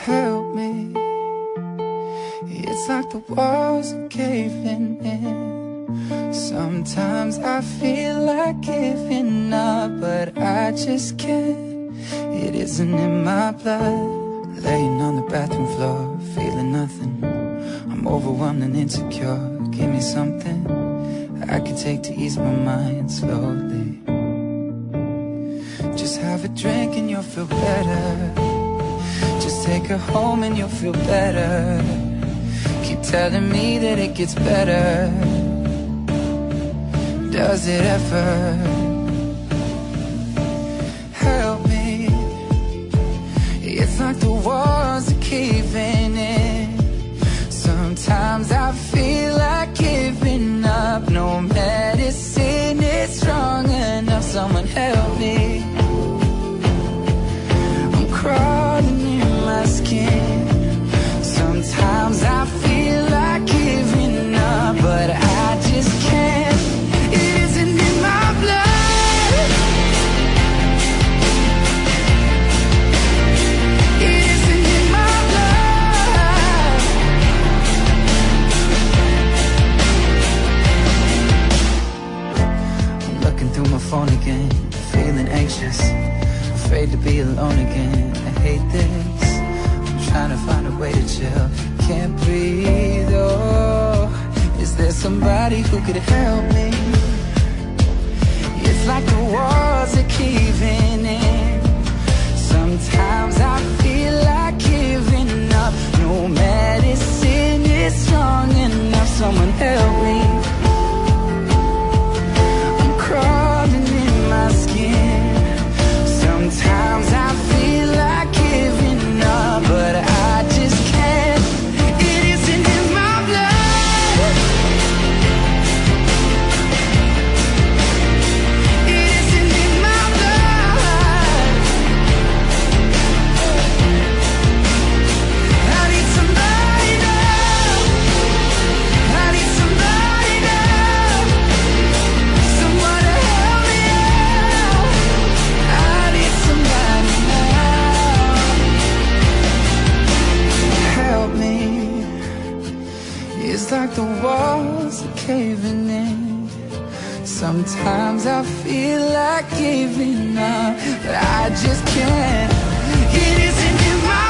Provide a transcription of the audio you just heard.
help me. It's like the walls are caving in. Sometimes I feel like giving up, but I just can't. It isn't in my blood. Laying on the bathroom floor, feeling nothing. I'm overwhelmed and insecure. Give me something I can take to ease my mind slowly. Just have a drink and you'll feel better. Just take her home and you'll feel better. Keep telling me that it gets better. Does it ever? Help me. It's like the walls are caving in. Sometimes I feel like giving up. No medicine is strong enough. Someone help me. I'm crawling in my skin. Sometimes I feel like giving up, but I just can't. It isn't in my blood. It isn't in my blood. I'm looking through my phone again, feeling anxious, afraid to be alone again. I hate this. I'm trying to find a way to chill. Can't breathe, oh. Is there somebody who could help me? It's like the walls are caving in. Sometimes I feel like giving up. No medicine is strong enough. Someone help me. I'm crawling in my skin. Sometimes I feel like giving up, but I just can't. It isn't in my blood. It isn't in my blood. I need somebody now. I need somebody now. Someone to help me out. I need somebody now. Help me. It's like the walls are caving in. Sometimes I feel like giving up, but I just can't. It isn't in my